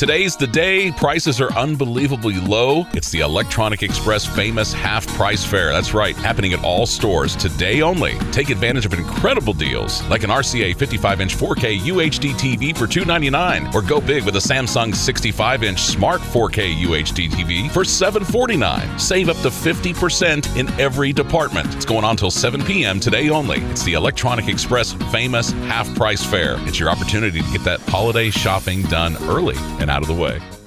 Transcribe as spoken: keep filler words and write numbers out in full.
Today's the day. Prices are unbelievably low. It's the Electronic Express famous half price fair. That's right, happening at all stores today only. Take advantage of incredible deals like an R C A fifty-five inch four K U H D T V for two hundred ninety-nine dollars, or go big with a Samsung sixty-five inch smart four K U H D T V for seven hundred forty-nine dollars. Save up to fifty percent in every department. It's going on till seven p.m. today only. It's the Electronic Express famous half price fair. It's your opportunity to get that holiday shopping done early and out of the way.